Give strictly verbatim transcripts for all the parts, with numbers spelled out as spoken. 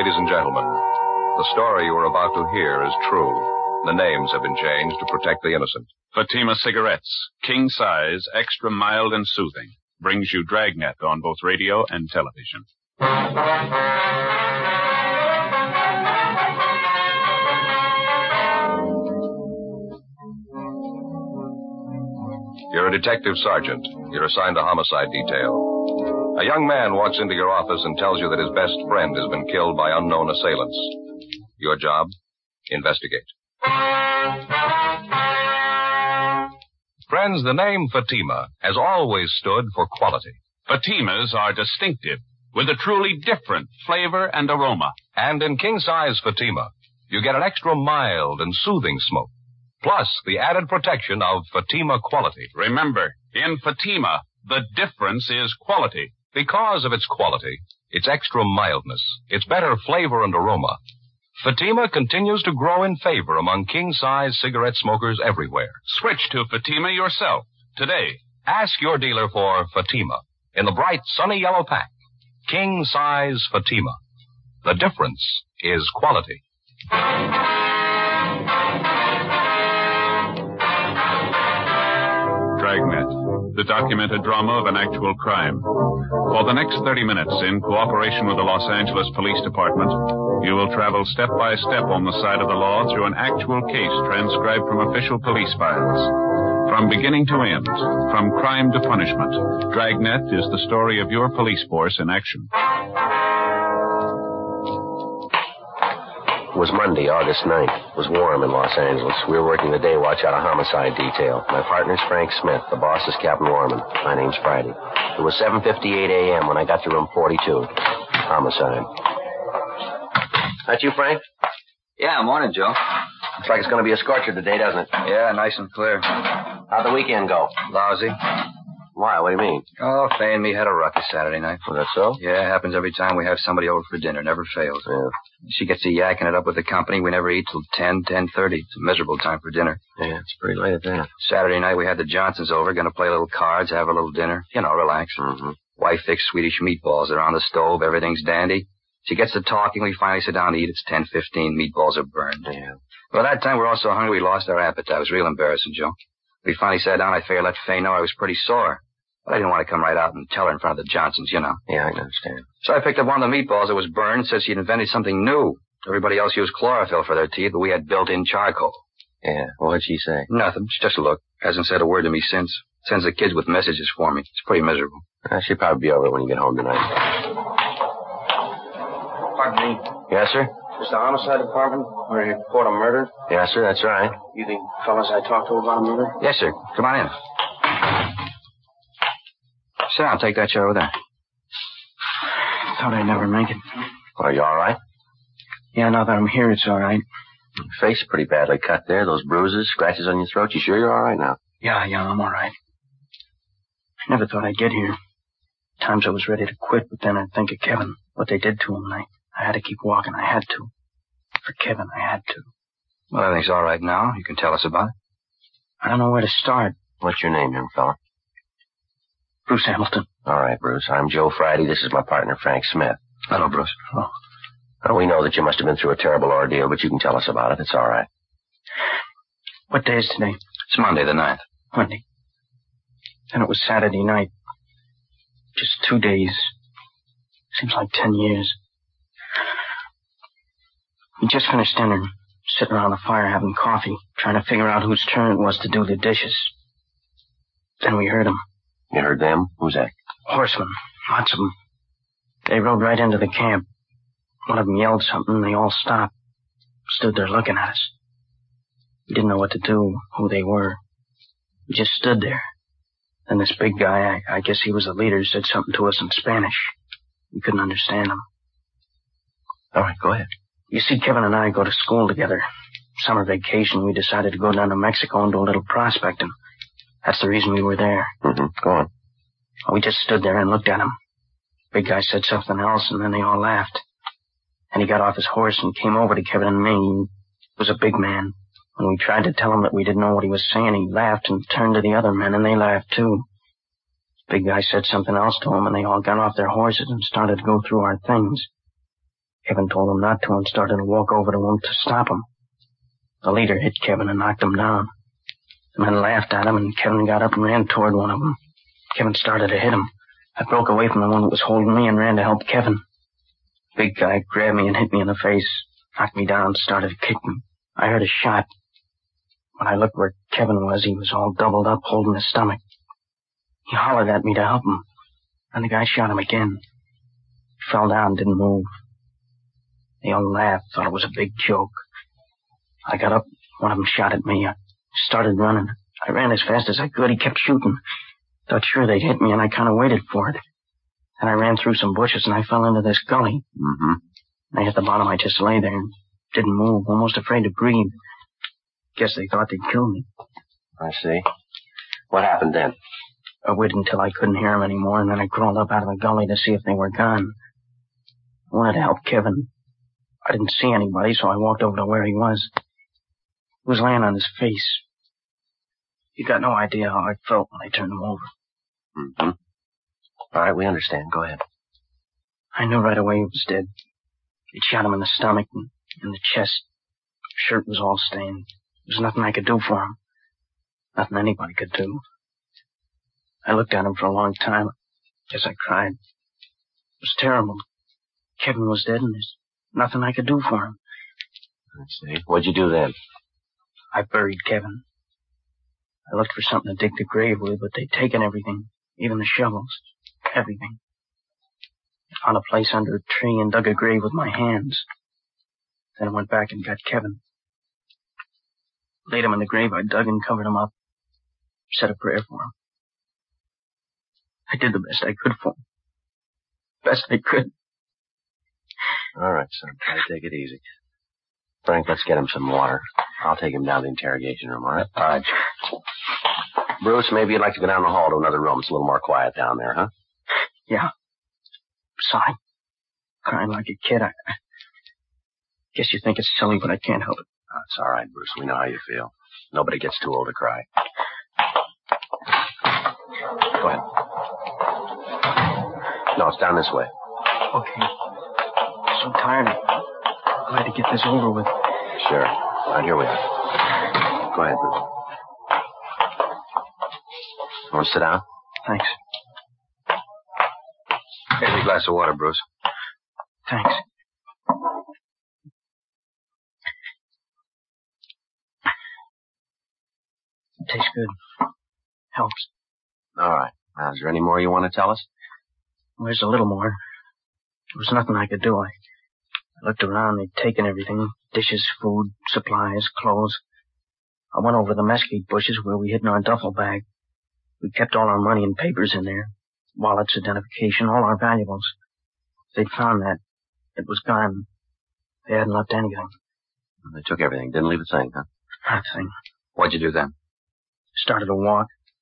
ladies and gentlemen. The story you are about to hear is true. The names have been changed to protect the innocent. Fatima Cigarettes, king size, extra mild and soothing, brings you Dragnet on both radio and television. You're a detective sergeant. You're assigned to homicide detail. A young man walks into your office and tells you that his best friend has been killed by unknown assailants. Your job? Investigate. Friends, the name Fatima has always stood for quality. Fatimas are distinctive, with a truly different flavor and aroma. And in king-size Fatima, you get an extra mild and soothing smoke, plus the added protection of Fatima quality. Remember, in Fatima, the difference is quality. Because of its quality, its extra mildness, its better flavor and aroma, Fatima continues to grow in favor among king-size cigarette smokers everywhere. Switch to Fatima yourself today. Ask your dealer for Fatima in the bright, sunny yellow pack. King-size Fatima. The difference is quality. Dragnet, the documented drama of an actual crime. For the next thirty minutes, in cooperation with the Los Angeles Police Department, you will travel step by step on the side of the law through an actual case transcribed from official police files. From beginning to end, from crime to punishment, Dragnet is the story of your police force in action. It was Monday, August ninth. It was warm in Los Angeles. We were working the day watch out of homicide detail. My partner's Frank Smith. The boss is Captain Warman. My name's Friday. It was seven fifty-eight a.m. when I got to room forty-two. Homicide. That you, Frank? Yeah, morning, Joe. Looks like it's going to be a scorcher today, doesn't it? Yeah, nice and clear. How'd the weekend go? Lousy. Why? What do you mean? Oh, Fay and me had a ruckus Saturday night. Was that so? Yeah, it happens every time we have somebody over for dinner. Never fails. Yeah. She gets to yakking it up with the company. We never eat till ten, ten thirty. It's a miserable time for dinner. Yeah, it's pretty late at that. Saturday night we had the Johnsons over, going to play a little cards, have a little dinner. You know, relax. Mm-hmm. Wife fixed Swedish meatballs. They're on the stove. Everything's dandy. She gets to talking. We finally sit down to eat. It's ten fifteen. Meatballs are burned. Yeah. By that time, we were all so hungry we lost our appetite. It was real embarrassing, Joe. We finally sat down. I figured I'd let Fay know I was pretty sore. But I didn't want to come right out and tell her in front of the Johnsons, you know. Yeah, I can understand. So I picked up one of the meatballs that was burned and said she'd invented something new. Everybody else used chlorophyll for their teeth, but we had built-in charcoal. Yeah, well, what'd she say? Nothing. She just looked. Hasn't said a word to me since. Sends the kids with messages for me. It's pretty miserable. Uh, she'll probably be over it when you get home tonight. Pardon me. Yes, sir? Is this the homicide department where you report a murder? Yes, sir, that's right. You the fellas I talked to about a murder? Yes, sir. Come on in. Sit down. Take that chair over there. Thought I'd never make it. Are you all right? Yeah, now that I'm here, it's all right. Your face is pretty badly cut there. Those bruises, scratches on your throat. You sure you're all right now? Yeah, yeah, I'm all right. I never thought I'd get here. Times I was ready to quit, but then I'd think of Kevin, what they did to him, and I, I had to keep walking. I had to. For Kevin, I had to. Well, everything's all right now. You can tell us about it. I don't know where to start. What's your name, young fella? Bruce Hamilton. All right, Bruce. I'm Joe Friday. This is my partner, Frank Smith. Hello, Bruce. Hello. Well, we know that you must have been through a terrible ordeal, but you can tell us about it. It's all right. What day is today? It's Monday the ninth. Monday. Then it was Saturday night. Just two days. Seems like ten years. We just finished dinner, sitting around the fire having coffee, trying to figure out whose turn it was to do the dishes. Then we heard them. You heard them? Who's that? Horsemen. Lots of them. They rode right into the camp. One of them yelled something, and they all stopped. Stood there looking at us. We didn't know what to do, who they were. We just stood there. Then this big guy, I, I guess he was the leader, said something to us in Spanish. We couldn't understand him. All right, go ahead. You see, Kevin and I go to school together. Summer vacation, we decided to go down to Mexico and do a little prospecting. That's the reason we were there. Mm-hmm. Go on. Well, we just stood there and looked at him. Big guy said something else, and then they all laughed. And he got off his horse and came over to Kevin and me. He was a big man. When we tried to tell him that we didn't know what he was saying, he laughed and turned to the other men, and they laughed too. Big guy said something else to him, and they all got off their horses and started to go through our things. Kevin told him not to and started to walk over to him to stop him. The leader hit Kevin and knocked him down. The men laughed at him, and Kevin got up and ran toward one of them. Kevin started to hit him. I broke away from the one that was holding me and ran to help Kevin. The big guy grabbed me and hit me in the face, knocked me down, started to kick me. I heard a shot. When I looked where Kevin was, he was all doubled up, holding his stomach. He hollered at me to help him, and the guy shot him again. He fell down and didn't move. They all laughed, thought it was a big joke. I got up, one of them shot at me. I started running. I ran as fast as I could. He kept shooting. Thought sure they'd hit me, and I kind of waited for it. Then I ran through some bushes, and I fell into this gully. Mm-hmm. And at the bottom, I just lay there and didn't move, almost afraid to breathe. Guess they thought they'd kill me. I see. What happened then? I waited until I couldn't hear them anymore, and then I crawled up out of the gully to see if they were gone. I wanted to help Kevin. I didn't see anybody, so I walked over to where he was. He was laying on his face. You got no idea how I felt when I turned him over. Mm-hmm. All right, we understand. Go ahead. I knew right away he was dead. They'd shot him in the stomach and in the chest. His shirt was all stained. There was nothing I could do for him. Nothing anybody could do. I looked at him for a long time. Guess I cried. It was terrible. Kevin was dead, and there's nothing I could do for him. I see. What'd you do then? I buried Kevin. I looked for something to dig the grave with, but they'd taken everything, even the shovels, everything. I found a place under a tree and dug a grave with my hands. Then I went back and got Kevin. Laid him in the grave I dug and covered him up. Said a prayer for him. I did the best I could for him. Best I could. All right, son. Try to take it easy. Frank, let's get him some water. I'll take him down to the interrogation room, all right? All right. Bruce, maybe you'd like to go down the hall to another room. It's a little more quiet down there, huh? Yeah. Sorry. Crying like a kid. I, I guess you think it's silly, but I can't help it. Oh, it's all right, Bruce. We know how you feel. Nobody gets too old to cry. Go ahead. No, it's down this way. Okay. I'm so tired. I'm glad to get this over with. Sure. All right, here we are. Go ahead, Bruce. Want to sit down? Thanks. Here's a glass of water, Bruce. Thanks. It tastes good. Helps. All right. Now, is there any more you want to tell us? Well, there's a little more. There was nothing I could do. I, I looked around. They'd taken everything. Dishes, food, supplies, clothes. I went over the mesquite bushes where we hid in our duffel bag. We kept all our money and papers in there. Wallets, identification, all our valuables. If they'd found that, it was gone. They hadn't left anything. They took everything. Didn't leave a thing, huh? Not a thing. What'd you do then? Started to walk.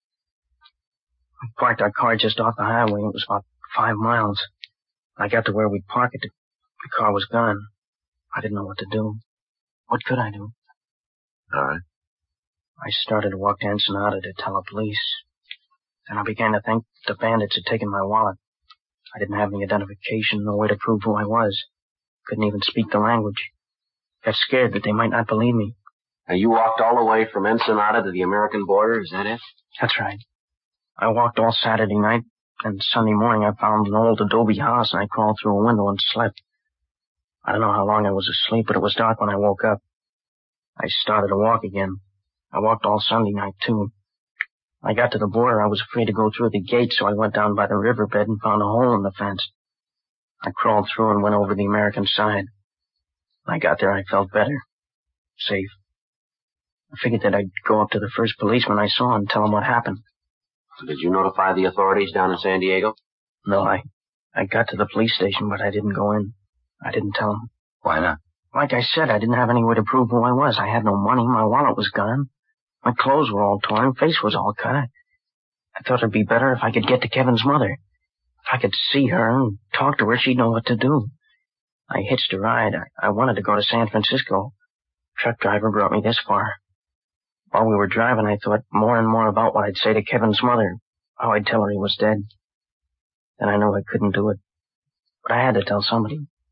We parked our car just off the highway. It was about five miles. When I got to where we'd park it, the car was gone. I didn't know what to do. What could I do? All right. I started to walk to Ensenada to tell the police. Then I began to think the bandits had taken my wallet. I didn't have any identification, no way to prove who I was. Couldn't even speak the language. Got scared that they might not believe me. Now, you walked all the way from Ensenada to the American border, is that it? That's right. I walked all Saturday night, and Sunday morning I found an old adobe house, and I crawled through a window and slept. I don't know how long I was asleep, but it was dark when I woke up. I started to walk again. I walked all Sunday night, too. When I got to the border, I was afraid to go through the gate, so I went down by the riverbed and found a hole in the fence. I crawled through and went over the American side. When I got there, I felt better. Safe. I figured that I'd go up to the first policeman I saw and tell him what happened. Did you notify the authorities down in San Diego? No, I, I got to the police station, but I didn't go in. I didn't tell them. Why not? Like I said, I didn't have any way to prove who I was. I had no money. My wallet was gone. My clothes were all torn. Face was all cut. I, I thought it'd be better if I could get to Kevin's mother. If I could see her and talk to her, she'd know what to do. I hitched a ride. I, I wanted to go to San Francisco. Truck driver brought me this far. While we were driving, I thought more and more about what I'd say to Kevin's mother, how I'd tell her he was dead. Then I knew I couldn't do it. But I had to tell somebody.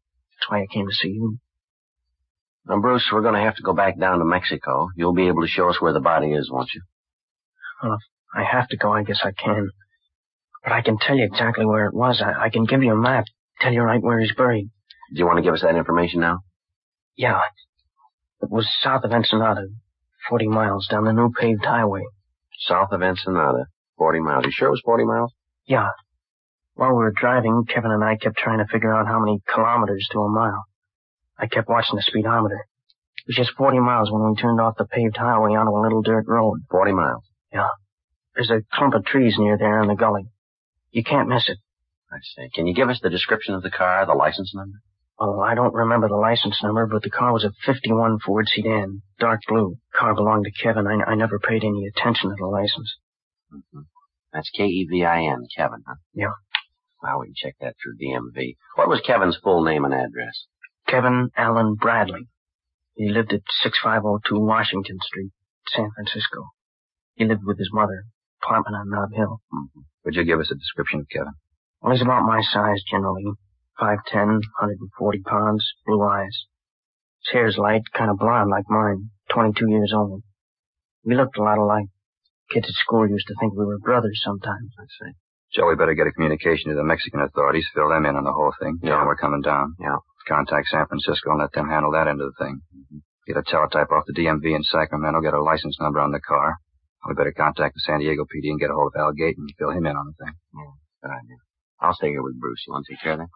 That's why I came to see you. Now, Bruce, we're going to have to go back down to Mexico. You'll be able to show us where the body is, won't you? Well, if I have to go, I guess I can. But I can tell you exactly where it was. I, I can give you a map, tell you right where he's buried. Do you want to give us that information now? Yeah. It was south of Ensenada, forty miles down the new paved highway. South of Ensenada, forty miles. You sure it was forty miles? Yeah. While we were driving, Kevin and I kept trying to figure out how many kilometers to a mile. I kept watching the speedometer. It was just forty miles when we turned off the paved highway onto a little dirt road. Forty miles? Yeah. There's a clump of trees near there in the gully. You can't miss it. I see. Can you give us the description of the car, the license number? Well, I don't remember the license number, but the car was a fifty-one Ford sedan, dark blue. Car belonged to Kevin. I, I never paid any attention to the license. Mm-hmm. That's K E V I N, Kevin, huh? Yeah. Well, we can check that through D M V. What was Kevin's full name and address? Kevin Allen Bradley. He lived at sixty-five oh two Washington Street, San Francisco. He lived with his mother, apartment on Nob Hill. Mm-hmm. Would you give us a description of Kevin? Well, he's about my size generally. five ten, one hundred forty pounds, blue eyes. His hair's light, kind of blonde like mine, twenty-two years old. We looked a lot alike. Kids at school used to think we were brothers sometimes. I see. Joe, we better get a communication to the Mexican authorities, fill them in on the whole thing. Yeah. Tell them we're coming down. Yeah. Contact San Francisco and let them handle that end of the thing. Mm-hmm. Get a teletype off the D M V in Sacramento, get a license number on the car. We better contact the San Diego P D and get a hold of Al Gate and fill him in on the thing. Yeah, good idea. I'll stay here with Bruce. You want to take care of that?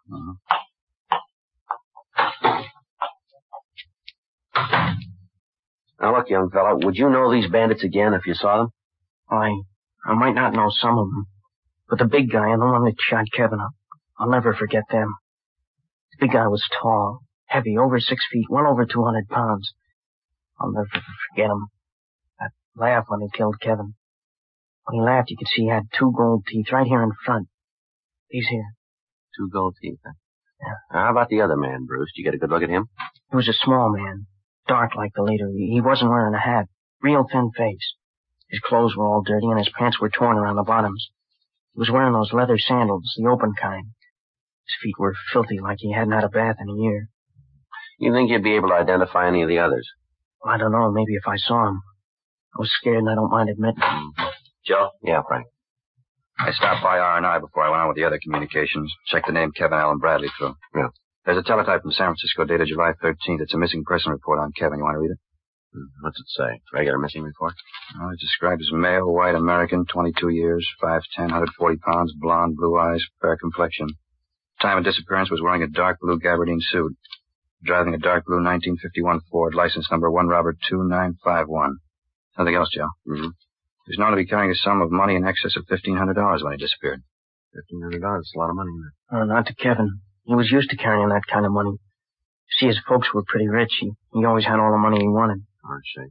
Mm-hmm. Now, look, young fella, would you know these bandits again if you saw them? I, I might not know some of them, but the big guy and the one that shot Kevin up, I'll never forget them. The big guy was tall, heavy, over six feet, well over two hundred pounds. I'll never forget him. That laugh when he killed Kevin. When he laughed, you could see he had two gold teeth right here in front. These here. Two gold teeth, huh? Yeah. Now, how about the other man, Bruce? Did you get a good look at him? He was a small man, dark like the leader. He wasn't wearing a hat, real thin face. His clothes were all dirty and his pants were torn around the bottoms. He was wearing those leather sandals, the open kind. His feet were filthy like he hadn't had a bath in a year. You think you'd be able to identify any of the others? Well, I don't know, maybe if I saw him. I was scared and I don't mind admitting it. Joe? Yeah, Frank. I stopped by R and I before I went on with the other communications. Checked the name Kevin Allen Bradley through. Yeah. There's a teletype from San Francisco dated July thirteenth. It's a missing person report on Kevin. You want to read it? What's it say? Regular missing report? Well, it describes male, white American, twenty-two years, five ten, one hundred forty pounds, blonde, blue eyes, fair complexion. Time of disappearance was wearing a dark blue gabardine suit. Driving a dark blue nineteen fifty-one Ford, license number one Robert two nine five one. Nothing else, Joe. Mm-hmm. He was known to be carrying a sum of money in excess of fifteen hundred dollars when he disappeared. Fifteen hundred dollars is a lot of money, isn't it? Uh, not to Kevin. He was used to carrying that kind of money. See, his folks were pretty rich. He, he always had all the money he wanted. I see.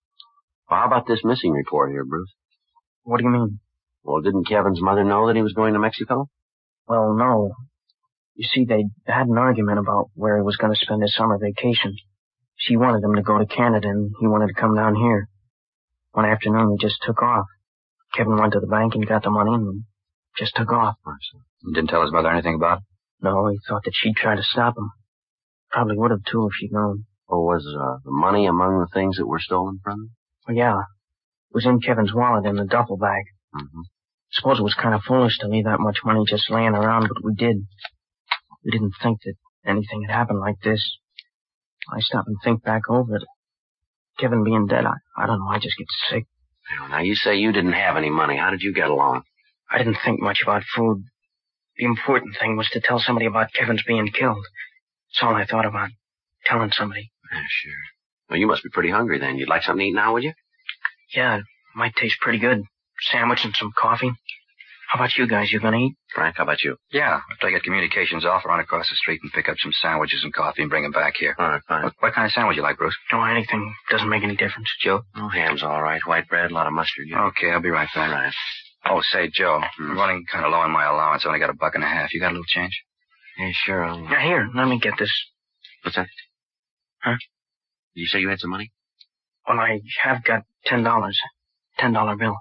Well, how about this missing report here, Bruce? What do you mean? Well, didn't Kevin's mother know that he was going to Mexico? Well, no. You see, they had an argument about where he was going to spend his summer vacation. She wanted him to go to Canada, and he wanted to come down here. One afternoon, we just took off. Kevin went to the bank and got the money and just took off. He didn't tell his mother anything about it? No, he thought that she'd try to stop him. Probably would have, too, if she'd known. Or was uh, the money among the things that were stolen from him? Well, yeah. It was in Kevin's wallet in the duffel bag. Mm-hmm. Suppose it was kind of foolish to leave that much money just laying around, but we did. We didn't think that anything had happened like this. I stop and think back over it. Kevin being dead, I, I don't know, I just get sick. Now, you say you didn't have any money. How did you get along? I didn't think much about food. The important thing was to tell somebody about Kevin's being killed. That's all I thought about, telling somebody. Yeah, sure. Well, you must be pretty hungry then. You'd like something to eat now, would you? Yeah, it might taste pretty good. Sandwich and some coffee. How about you guys? You gonna eat? Frank, how about you? Yeah, after I get communications off, I'll run across the street and pick up some sandwiches and coffee and bring them back here. All right, fine. What, what kind of sandwich you like, Bruce? No, anything doesn't make any difference. Joe? Oh, ham's all right. White bread, a lot of mustard. Yeah. Okay, I'll be right back. All right. Oh, say, Joe, hmm. I'm running kind of low on my allowance. I only got a buck and a half. You got a little change? Yeah, sure. I'll... Yeah, here, let me get this. What's that? Huh? Did you say you had some money? Well, I have got ten dollars. Ten dollar bill.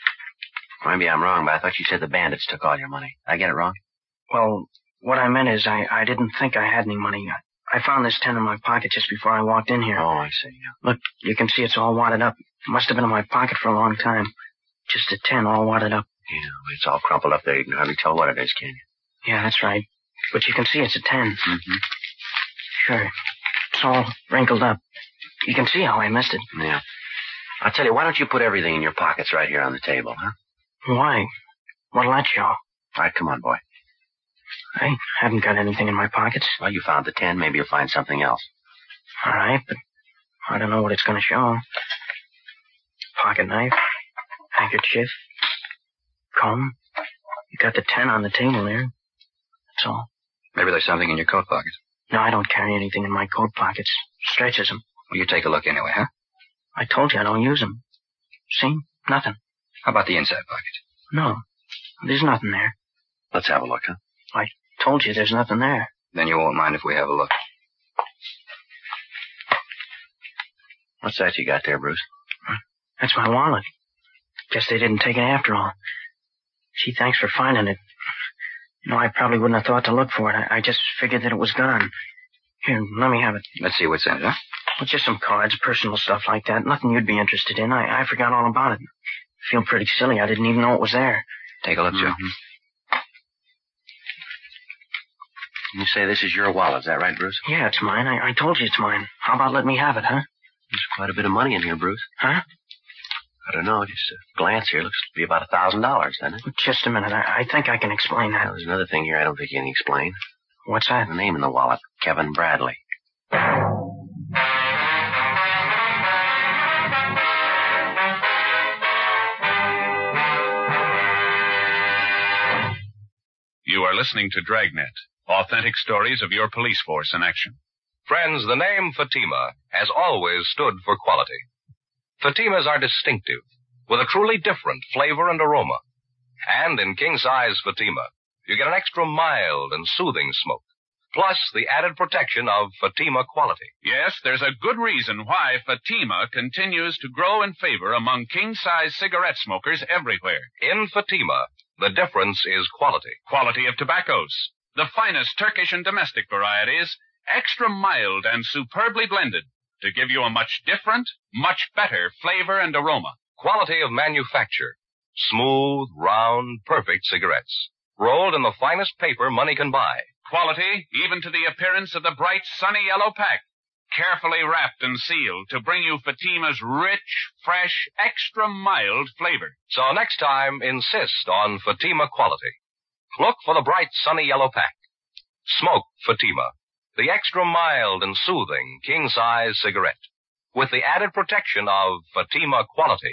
Maybe I'm wrong, but I thought you said the bandits took all your money. Did I get it wrong? Well, what I meant is I, I didn't think I had any money. I found this ten in my pocket just before I walked in here. Oh, I see. Yeah. Look, you can see it's all wadded up. It must have been in my pocket for a long time. Just a ten all wadded up. Yeah, it's all crumpled up there. You can hardly tell what it is, can you? Yeah, that's right. But you can see it's a ten. Mm-hmm. Sure. It's all wrinkled up. You can see how I missed it. Yeah. I'll tell you, why don't you put everything in your pockets right here on the table, huh? Why? What'll that show? All right, come on, boy. I haven't got anything in my pockets. Well, you found the ten. Maybe you'll find something else. All right, but I don't know what it's going to show. Pocket knife, handkerchief, comb. You got the ten on the table there. That's all. Maybe there's something in your coat pocket. No, I don't carry anything in my coat pockets. Stretches them. Well, you take a look anyway, huh? I told you I don't use them. See? Nothing. How about the inside pocket? No. There's nothing there. Let's have a look, huh? I told you there's nothing there. Then you won't mind if we have a look. What's that you got there, Bruce? That's my wallet. Guess they didn't take it after all. Gee, thanks for finding it. You know, I probably wouldn't have thought to look for it. I, I just figured that it was gone. Here, let me have it. Let's see what's in it, huh? Well, just some cards, personal stuff like that. Nothing you'd be interested in. I, I forgot all about it. I feel pretty silly. I didn't even know it was there. Take a look, Joe. Mm-hmm. You say this is your wallet, is that right, Bruce? Yeah, it's mine. I, I told you it's mine. How about letting me have it, huh? There's quite a bit of money in here, Bruce. Huh? I don't know. Just a glance here. Looks to be about a thousand dollars, doesn't it? Just a minute. I, I think I can explain that. Now, there's another thing here I don't think you can explain. What's that? The name in the wallet. Kevin Bradley. You are listening to Dragnet, authentic stories of your police force in action. Friends, the name Fatima has always stood for quality. Fatimas are distinctive, with a truly different flavor and aroma. And in king-size Fatima, you get an extra mild and soothing smoke, plus the added protection of Fatima quality. Yes, there's a good reason why Fatima continues to grow in favor among king-size cigarette smokers everywhere. In Fatima, the difference is quality. Quality of tobaccos, the finest Turkish and domestic varieties, extra mild and superbly blended to give you a much different, much better flavor and aroma. Quality of manufacture. Smooth, round, perfect cigarettes. Rolled in the finest paper money can buy. Quality even to the appearance of the bright sunny yellow pack. Carefully wrapped and sealed to bring you Fatima's rich, fresh, extra mild flavor. So next time, insist on Fatima quality. Look for the bright sunny yellow pack. Smoke Fatima, the extra mild and soothing king-size cigarette, with the added protection of Fatima quality.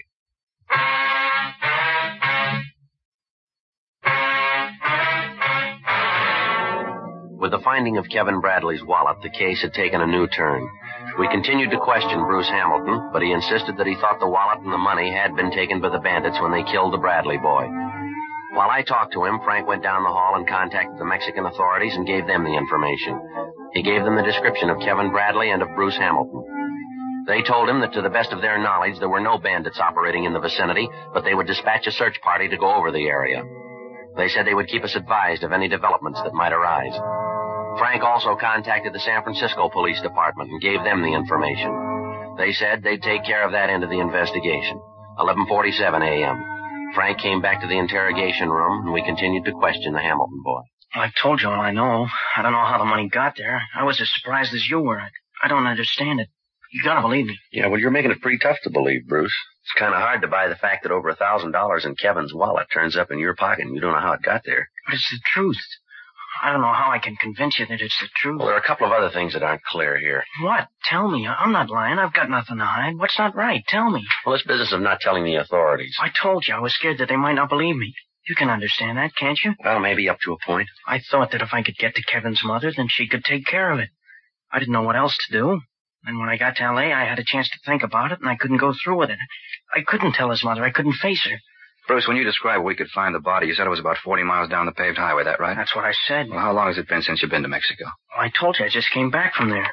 With the finding of Kevin Bradley's wallet, the case had taken a new turn. We continued to question Bruce Hamilton, but he insisted that he thought the wallet and the money had been taken by the bandits when they killed the Bradley boy. While I talked to him, Frank went down the hall and contacted the Mexican authorities and gave them the information. He gave them the description of Kevin Bradley and of Bruce Hamilton. They told him that to the best of their knowledge, there were no bandits operating in the vicinity, but they would dispatch a search party to go over the area. They said they would keep us advised of any developments that might arise. Frank also contacted the San Francisco Police Department and gave them the information. They said they'd take care of that end of the investigation. eleven forty-seven a.m. Frank came back to the interrogation room, and we continued to question the Hamilton boy. I've told you all I know. I don't know how the money got there. I was as surprised as you were. I, I don't understand it. You gotta believe me. Yeah, well, you're making it pretty tough to believe, Bruce. It's kind of hard to buy the fact that over a thousand dollars in Kevin's wallet turns up in your pocket and you don't know how it got there. But it's the truth. I don't know how I can convince you that it's the truth. Well, there are a couple of other things that aren't clear here. What? Tell me. I'm not lying. I've got nothing to hide. What's not right? Tell me. Well, this business of not telling the authorities. I told you I was scared that they might not believe me. You can understand that, can't you? Well, maybe up to a point. I thought that if I could get to Kevin's mother, then she could take care of it. I didn't know what else to do. And when I got to L A, I had a chance to think about it, and I couldn't go through with it. I couldn't tell his mother. I couldn't face her. Bruce, when you described where we could find the body, you said it was about forty miles down the paved highway, that right? That's what I said. Well, how long has it been since you've been to Mexico? Well, I told you I just came back from there.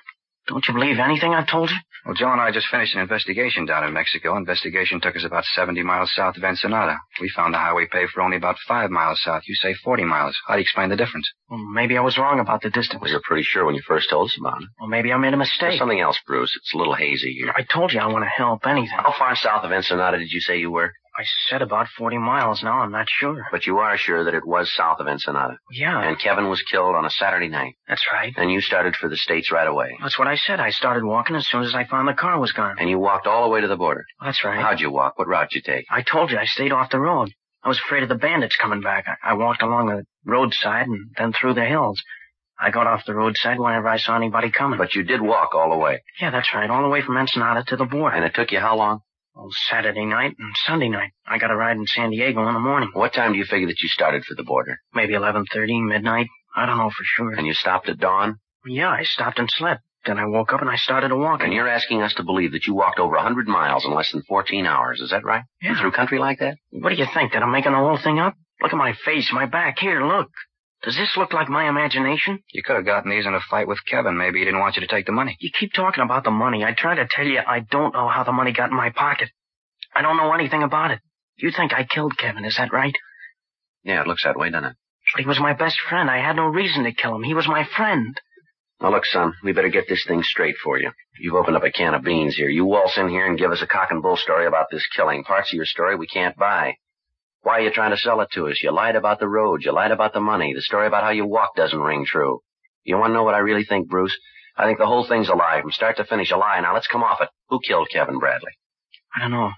Don't you believe anything I've told you? Well, Joe and I just finished an investigation down in Mexico. Investigation took us about seventy miles south of Ensenada. We found the highway paved for only about five miles south. You say forty miles. How do you explain the difference? Well, maybe I was wrong about the distance. Well, you're pretty sure when you first told us about it. Well, maybe I made a mistake. There's something else, Bruce. It's a little hazy here. I told you I want to help. Anything. How far south of Ensenada did you say you were? I said about forty miles. Now I'm not sure. But you are sure that it was south of Ensenada. Yeah. And Kevin was killed on a Saturday night. That's right. And you started for the States right away. That's what I said. I started walking as soon as I found the car was gone. And you walked all the way to the border. That's right. How'd you walk? What route did you take? I told you I stayed off the road. I was afraid of the bandits coming back. I, I walked along the roadside and then through the hills. I got off the roadside whenever I saw anybody coming. But you did walk all the way. Yeah, that's right. All the way from Ensenada to the border. And it took you how long? Well, Saturday night and Sunday night. I got a ride in San Diego in the morning. What time do you figure that you started for the border? Maybe eleven thirty, midnight. I don't know for sure. And you stopped at dawn? Yeah, I stopped and slept. Then I woke up and I started to walk. And you're asking us to believe that you walked over one hundred miles in less than fourteen hours. Is that right? Yeah. Through country like that? What do you think? That I'm making the whole thing up? Look at my face, my back. Here, look. Does this look like my imagination? You could have gotten these in a fight with Kevin. Maybe he didn't want you to take the money. You keep talking about the money. I try to tell you I don't know how the money got in my pocket. I don't know anything about it. You think I killed Kevin, is that right? Yeah, it looks that way, doesn't it? But he was my best friend. I had no reason to kill him. He was my friend. Now, look, son, we better get this thing straight for you. You've opened up a can of beans here. You waltz in here and give us a cock and bull story about this killing. Parts of your story we can't buy. Why are you trying to sell it to us? You lied about the road. You lied about the money. The story about how you walked doesn't ring true. You want to know what I really think, Bruce? I think the whole thing's a lie from start to finish. A lie. Now, let's come off it. Who killed Kevin Bradley? I don't know.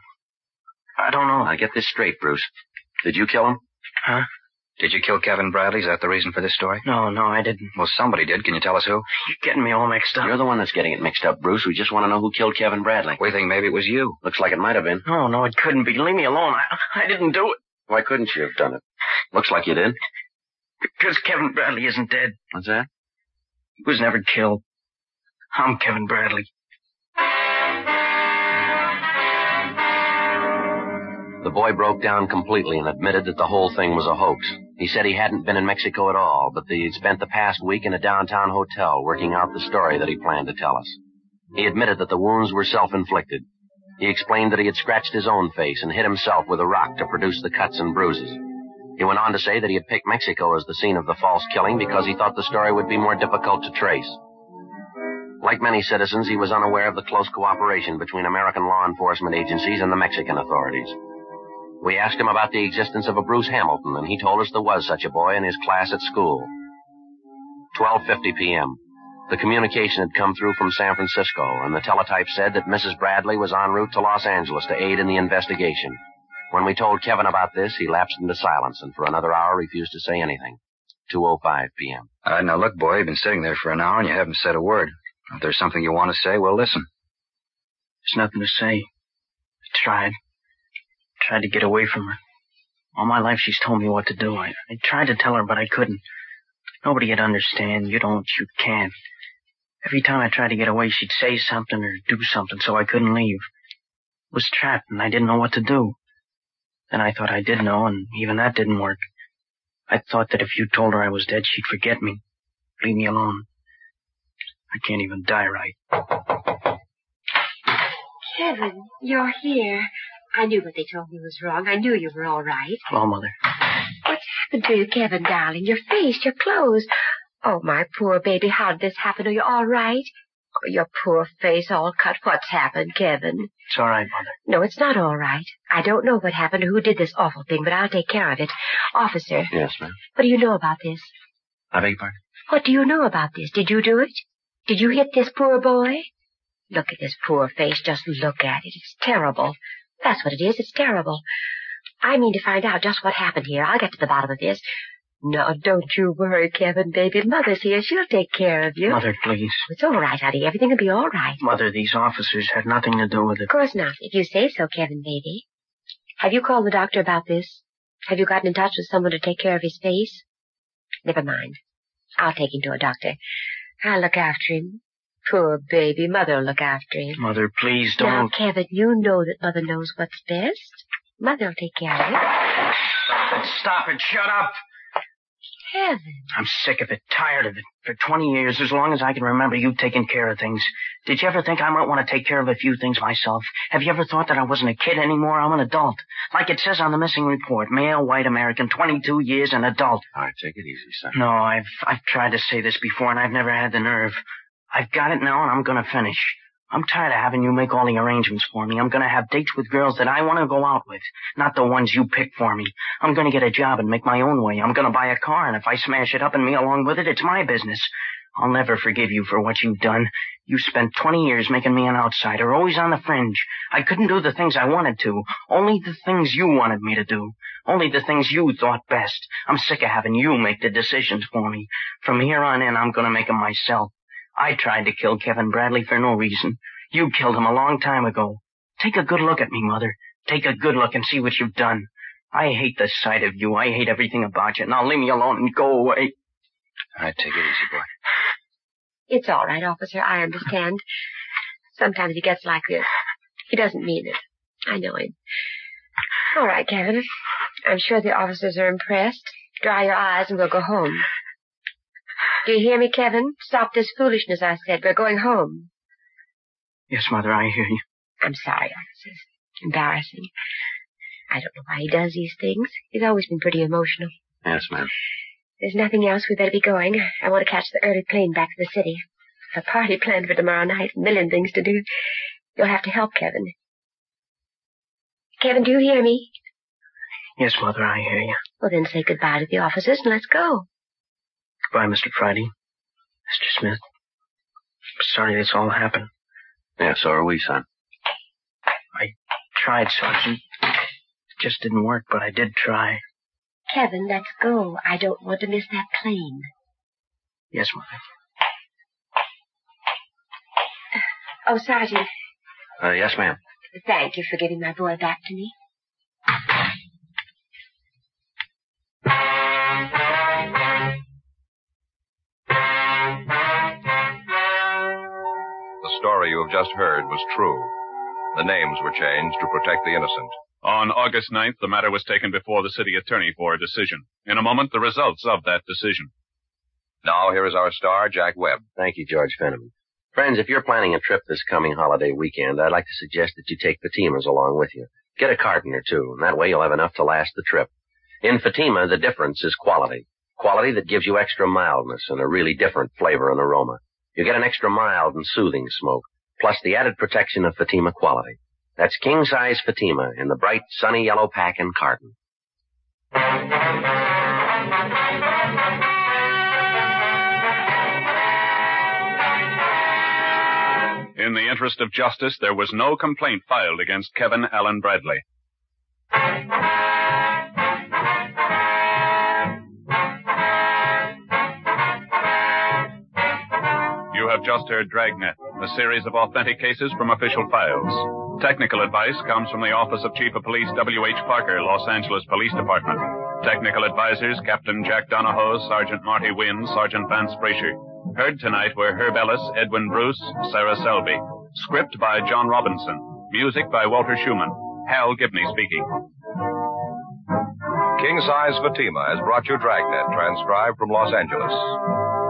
I don't know. Now, get this straight, Bruce. Did you kill him? Huh? Did you kill Kevin Bradley? Is that the reason for this story? No, no, I didn't. Well, somebody did. Can you tell us who? You're getting me all mixed up. You're the one that's getting it mixed up, Bruce. We just want to know who killed Kevin Bradley. We think maybe it was you. Looks like it might have been. No, no, it couldn't be. Leave me alone. I, I didn't do it. Why couldn't you have done it? Looks like you did. Because Kevin Bradley isn't dead. What's that? He was never killed. I'm Kevin Bradley. The boy broke down completely and admitted that the whole thing was a hoax. He said he hadn't been in Mexico at all, but that he'd spent the past week in a downtown hotel working out the story that he planned to tell us. He admitted that the wounds were self-inflicted. He explained that he had scratched his own face and hit himself with a rock to produce the cuts and bruises. He went on to say that he had picked Mexico as the scene of the false killing because he thought the story would be more difficult to trace. Like many citizens, he was unaware of the close cooperation between American law enforcement agencies and the Mexican authorities. We asked him about the existence of a Bruce Hamilton, and he told us there was such a boy in his class at school. twelve fifty p.m. The communication had come through from San Francisco, and the teletype said that Missus Bradley was en route to Los Angeles to aid in the investigation. When we told Kevin about this, he lapsed into silence, and for another hour refused to say anything. two oh five p.m. Uh, now, look, boy, you've been sitting there for an hour, and you haven't said a word. If there's something you want to say, well, listen. There's nothing to say. I tried. Tried to get away from her. All my life she's told me what to do. I, I tried to tell her, but I couldn't. Nobody would understand. You don't, you can't. Every time I tried to get away, she'd say something or do something, so I couldn't leave. I was trapped, and I didn't know what to do. Then I thought I did know, and even that didn't work. I thought that if you told her I was dead, she'd forget me. Leave me alone. I can't even die right. Kevin, you're here. I knew what they told me was wrong. I knew you were all right. Hello, Mother. What's happened to you, Kevin, darling? Your face, your clothes. Oh, my poor baby, how did this happen? Are you all right? Oh, your poor face all cut. What's happened, Kevin? It's all right, Mother. No, it's not all right. I don't know what happened or who did this awful thing, but I'll take care of it. Officer. Yes, ma'am. What do you know about this? I beg your pardon? What do you know about this? Did you do it? Did you hit this poor boy? Look at this poor face. Just look at it. It's terrible. That's what it is. It's terrible. I mean to find out just what happened here. I'll get to the bottom of this. No, don't you worry, Kevin, baby. Mother's here. She'll take care of you. Mother, please. It's all right, honey. Everything will be all right. Mother, these officers had nothing to do with it. Of course not. If you say so, Kevin, baby. Have you called the doctor about this? Have you gotten in touch with someone to take care of his face? Never mind. I'll take him to a doctor. I'll look after him. Poor baby. Mother'll look after him. Mother, please don't. Now, Kevin, you know that Mother knows what's best. Mother'll take care of you. Stop it. Stop it. Shut up. Kevin. I'm sick of it, tired of it. For twenty years, as long as I can remember, you've taken care of things. Did you ever think I might want to take care of a few things myself? Have you ever thought that I wasn't a kid anymore? I'm an adult. Like it says on the missing report, male, white American, twenty-two years, an adult. All right, take it easy, son. No, I've I've tried to say this before, and I've never had the nerve. I've got it now, and I'm going to finish. I'm tired of having you make all the arrangements for me. I'm going to have dates with girls that I want to go out with, not the ones you pick for me. I'm going to get a job and make my own way. I'm going to buy a car, and if I smash it up and me along with it, it's my business. I'll never forgive you for what you've done. You spent twenty years making me an outsider, always on the fringe. I couldn't do the things I wanted to, only the things you wanted me to do, only the things you thought best. I'm sick of having you make the decisions for me. From here on in, I'm going to make them myself. I tried to kill Kevin Bradley for no reason. You killed him a long time ago. Take a good look at me, Mother. Take a good look and see what you've done. I hate the sight of you. I hate everything about you. Now leave me alone and go away. All right, take it easy, boy. It's all right, officer. I understand. Sometimes he gets like this. He doesn't mean it. I know him. All right, Kevin. I'm sure the officers are impressed. Dry your eyes and we'll go home. Do you hear me, Kevin? Stop this foolishness, I said. We're going home. Yes, Mother, I hear you. I'm sorry, officers. Embarrassing. I don't know why he does these things. He's always been pretty emotional. Yes, ma'am. There's nothing else. We better be going. I want to catch the early plane back to the city. A party planned for tomorrow night. A million things to do. You'll have to help Kevin. Kevin, do you hear me? Yes, Mother, I hear you. Well, then say goodbye to the officers and let's go. Goodbye, Mister Friday. Mister Smith. I'm sorry this all happened. Yeah, so are we, son. I tried, Sergeant. It just didn't work, but I did try. Kevin, let's go. I don't want to miss that plane. Yes, Mother. Oh, Sergeant. Uh, yes, ma'am. Thank you for giving my boy back to me. The story you have just heard was true. The names were changed to protect the innocent. On August ninth, the matter was taken before the city attorney for a decision. In a moment, the results of that decision. Now, here is our star, Jack Webb. Thank you, George Fenneman. Friends, if you're planning a trip this coming holiday weekend, I'd like to suggest that you take Fatima's along with you. Get a carton or two, and that way you'll have enough to last the trip. In Fatima, the difference is quality. Quality that gives you extra mildness and a really different flavor and aroma. You get an extra mild and soothing smoke, plus the added protection of Fatima quality. That's king-size Fatima in the bright, sunny yellow pack and carton. In the interest of justice, there was no complaint filed against Kevin Allen Bradley. You have just heard Dragnet, a series of authentic cases from official files. Technical advice comes from the Office of Chief of Police W H Parker, Los Angeles Police Department. Technical advisors Captain Jack Donahoe, Sergeant Marty Wynn, Sergeant Vance Brasher. Heard tonight were Herb Ellis, Edwin Bruce, Sarah Selby. Script by John Robinson. Music by Walter Schumann. Hal Gibney speaking. King Size Fatima has brought you Dragnet, transcribed from Los Angeles.